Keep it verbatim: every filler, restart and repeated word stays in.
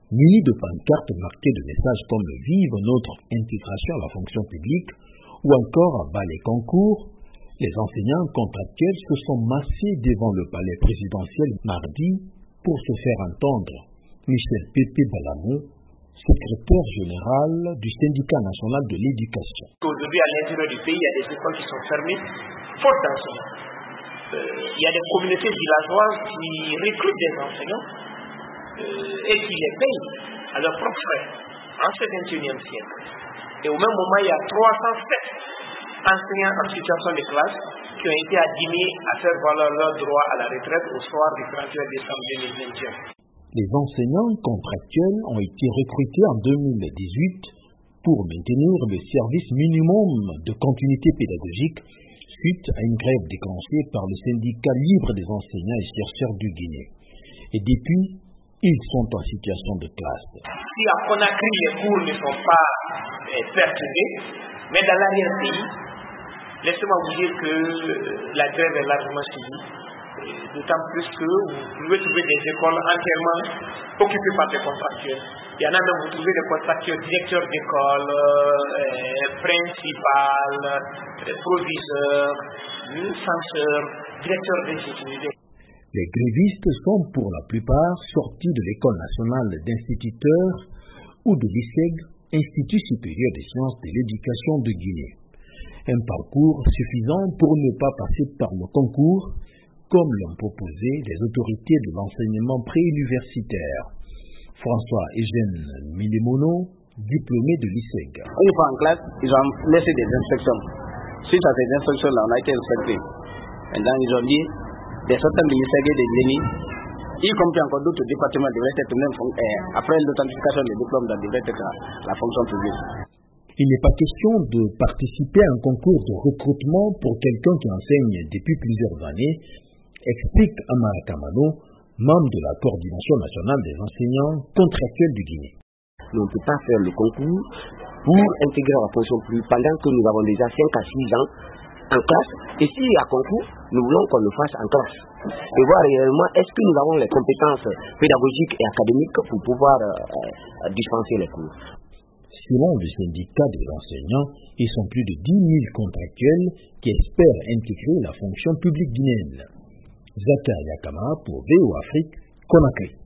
munis de pancartes marquées de messages comme « Vive notre intégration à la fonction publique » ou encore « Bas les concours », les enseignants contractuels se sont massés devant le palais présidentiel mardi pour se faire entendre. Michel Pépé Balamou, secrétaire général du syndicat national de l'éducation. Aujourd'hui, à l'intérieur du pays, il y a des écoles qui sont fermées, faute d'enseignants. Euh, il y a des communautés villageoises qui recrutent des enseignants euh, et qui les payent à leurs propres frais en ce vingt et unième siècle. Et au même moment, il y a trois cent sept enseignants en situation de classe qui ont été admis à faire valoir leur droit à la retraite au soir du trente et un décembre deux mille vingt et un. Les enseignants contractuels ont été recrutés en deux mille dix-huit pour maintenir le service minimum de continuité pédagogique suite à une grève déclenchée par le syndicat libre des enseignants et chercheurs du Guinée. Et depuis, ils sont en situation de classe. Si à Conakry, les cours ne sont pas eh, perturbés, mais dans l'arrière-pays, laissez-moi vous dire que la grève est largement suivie. D'autant plus que vous pouvez trouver des écoles entièrement occupées par des contractuels. Il y en a même, vous trouvez des contractuels, directeurs d'école, euh, principales, euh, proviseurs, censeurs, directeurs d'instituts. Les grévistes sont pour la plupart sortis de l'École nationale d'instituteurs ou de l'I S E G, Institut supérieur des sciences de l'éducation de Guinée. Un parcours suffisant pour ne pas passer par le concours, comme l'ont proposé les autorités de l'enseignement préuniversitaire. François Eugène Milimono, diplômé de l'I S E G. Une fois en classe, ils ont laissé des instructions. Suite à ces instructions-là, on a été inspectés. Maintenant, ils ont dit, des sortes de l'I S E G et de l'I N I, y compris encore d'autres départements, devraient être même, eh, après l'authentification des diplômes, devraient être la, la fonction publique. Il n'est pas question de participer à un concours de recrutement pour quelqu'un qui enseigne depuis plusieurs années, explique Amara Kamano, membre de la coordination nationale des enseignants contractuels du Guinée. Nous ne pouvons pas faire le concours pour intégrer la fonction publique pendant que nous avons déjà cinq à six ans en classe. Et s'il y a concours, nous voulons qu'on le fasse en classe. Et voir réellement est-ce que nous avons les compétences pédagogiques et académiques pour pouvoir euh, dispenser les cours. Selon le syndicat des enseignants, ils sont plus de dix mille contractuels qui espèrent intégrer la fonction publique guinéenne. Zakaria Kama pour V O Afrique, Conakry.